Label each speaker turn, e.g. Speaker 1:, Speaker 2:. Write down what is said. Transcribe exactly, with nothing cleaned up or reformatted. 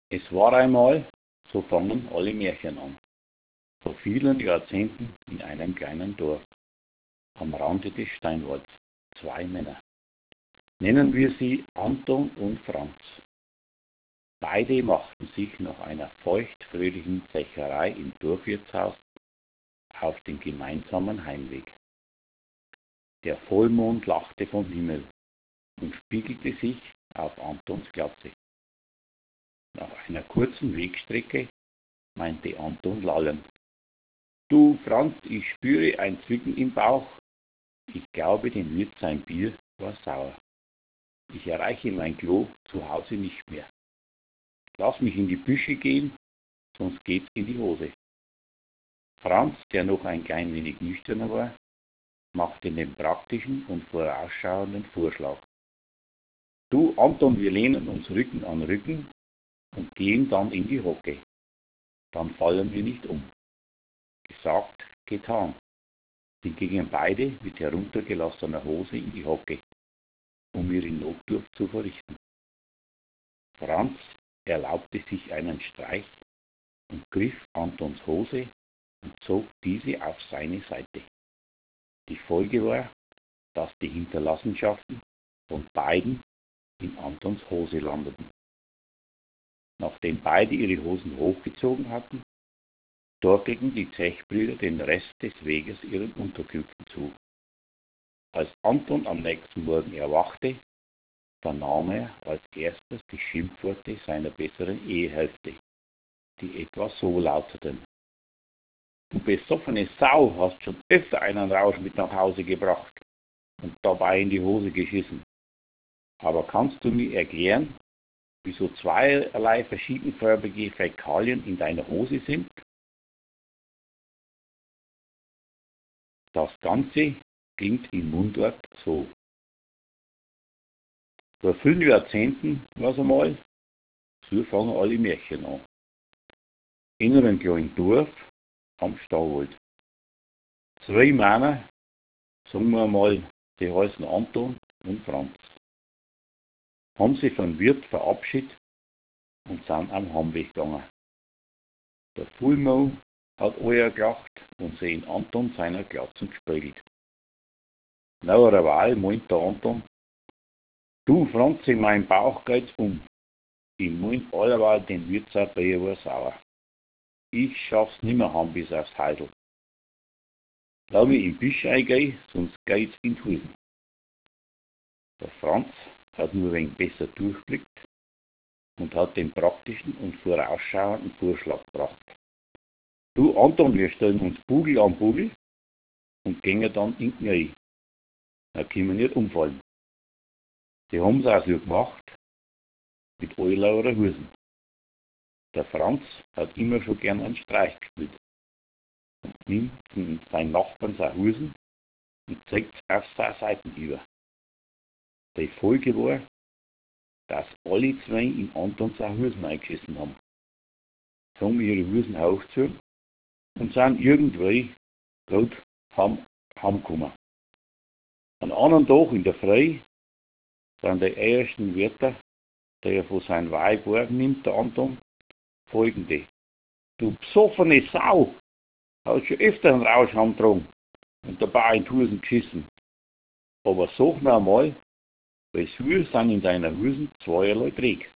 Speaker 1: Es war einmal, so fangen alle Märchen an, vor vielen Jahrzehnten in einem kleinen Dorf, am Rande des Steinwalds, zwei Männer. Nennen wir sie Anton und Franz. Beide machten sich nach einer feuchtfröhlichen Zecherei im Dorfwirtshaus auf den gemeinsamen Heimweg. Der Vollmond lachte vom Himmel und spiegelte sich auf Antons Glatze. Nach einer kurzen Wegstrecke meinte Anton lallend: »Du, Franz, ich spüre ein Zwicken im Bauch. Ich glaube, dem Wirt sein Bier war sauer. Ich erreiche mein Klo zu Hause nicht mehr. Lass mich in die Büsche gehen, sonst geht's in die Hose.« Franz, der noch ein klein wenig nüchterner war, machte den praktischen und vorausschauenden Vorschlag: »Du, Anton, wir lehnen uns Rücken an Rücken und gehen dann in die Hocke. Dann fallen wir nicht um.« Gesagt, getan. Sie gingen beide mit heruntergelassener Hose in die Hocke, um ihre Notdurft zu verrichten. Franz erlaubte sich einen Streich und griff Antons Hose und zog diese auf seine Seite. Die Folge war, dass die Hinterlassenschaften von beiden in Antons Hose landeten. Nachdem beide ihre Hosen hochgezogen hatten, torkelten die Zechbrüder den Rest des Weges ihren Unterkünften zu. Als Anton am nächsten Morgen erwachte, vernahm er als erstes die Schimpfworte seiner besseren Ehehälfte, die etwa so lauteten: »Du besoffene Sau, hast schon öfter einen Rausch mit nach Hause gebracht und dabei in die Hose geschissen. Aber kannst du mir erklären, wieso zweierlei verschiedenfarbige Fäkalien in deiner Hose sind?« Das Ganze klingt im Mundart so: Vor vielen Jahrzehnten war's einmal, so fangen alle Märchen an. In einem kleinen Dorf am Stauwald. Zwei Männer, sagen wir mal, die heißen Anton und Franz, haben sich vom Wirt verabschiedet und sind am Heimweg gegangen. Der Vollmond hat Eier gelacht und sie in Anton seiner Glatzen gespiegelt. Nach einer Weile meint der Anton: »Du, Franz, in meinem Bauch geht's um. Ich meint allerweil, den Wirt sein Bier war sauer. Ich schaff's nimmer heim bis aufs Heidel. Lass mich in die Büsche eingehen, sonst geht's in die Hosen.« Der Franz hat nur ein wenig besser durchblickt und hat den praktischen und vorausschauenden Vorschlag gebracht: »Du, Anton, wir stellen uns Bugel an Bugel und gehen dann in die Knie. Dann können wir nicht umfallen.« Die haben's auch so gemacht, mit allauer Hosen. Der Franz hat immer schon gern einen Streich gespielt und nimmt von seinen Nachbarn seine Hosen und zieht auf seine Seiten über. Die Folge war, dass alle zwei in Anton seine Hosen eingeschissen haben. Sie haben ihre Hosen hochgezogen und sind irgendwie gerade heim, heimgekommen. Am anderen Tag in der Früh sind die ersten Wörter, die er von seinem Weib wahrnimmt, der Anton, folgende: »Du besoffene Sau, hast schon öfter einen Rausch heimgetragen und dabei in die Hosen geschissen. Aber sag mir einmal, wieso sind in deiner Hosen zweierlei Dreck?«